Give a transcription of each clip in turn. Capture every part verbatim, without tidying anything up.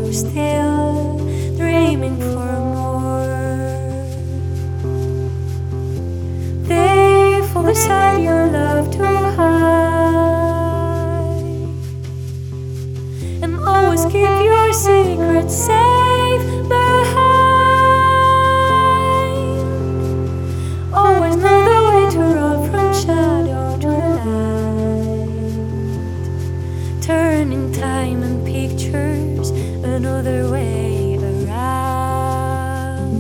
you still, dreaming for more. They fall beside your love to hide, and always keep your secrets safe behind. Always know the way to roll from shadow to light, turning time and pictures another way around.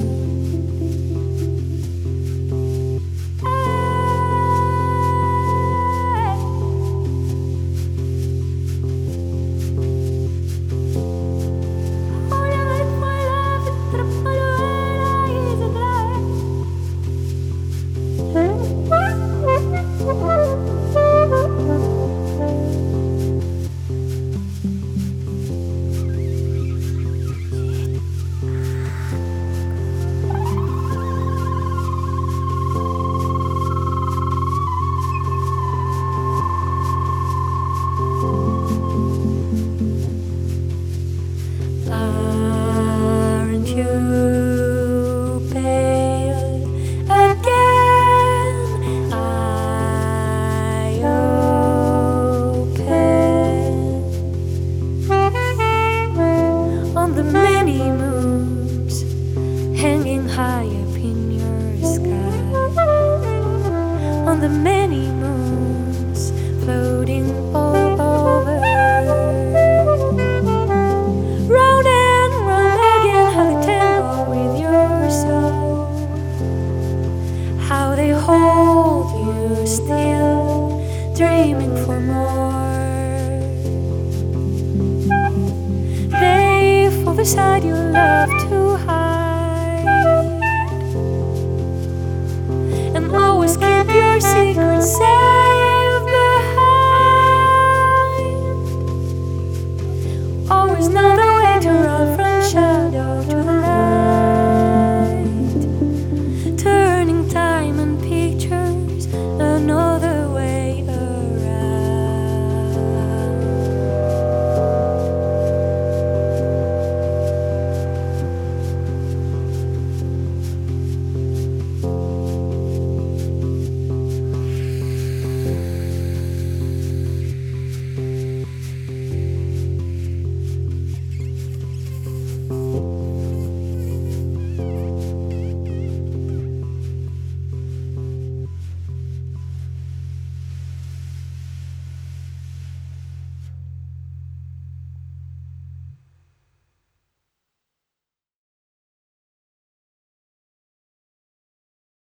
Aren't you pale again? I open on the many moons hanging high up in your sky, on the many moons floating all over. Round and round again, how they tangle with your soul, how they hold you still, dreaming for more. They fall beside your love to hide, and always keep your secrets safe.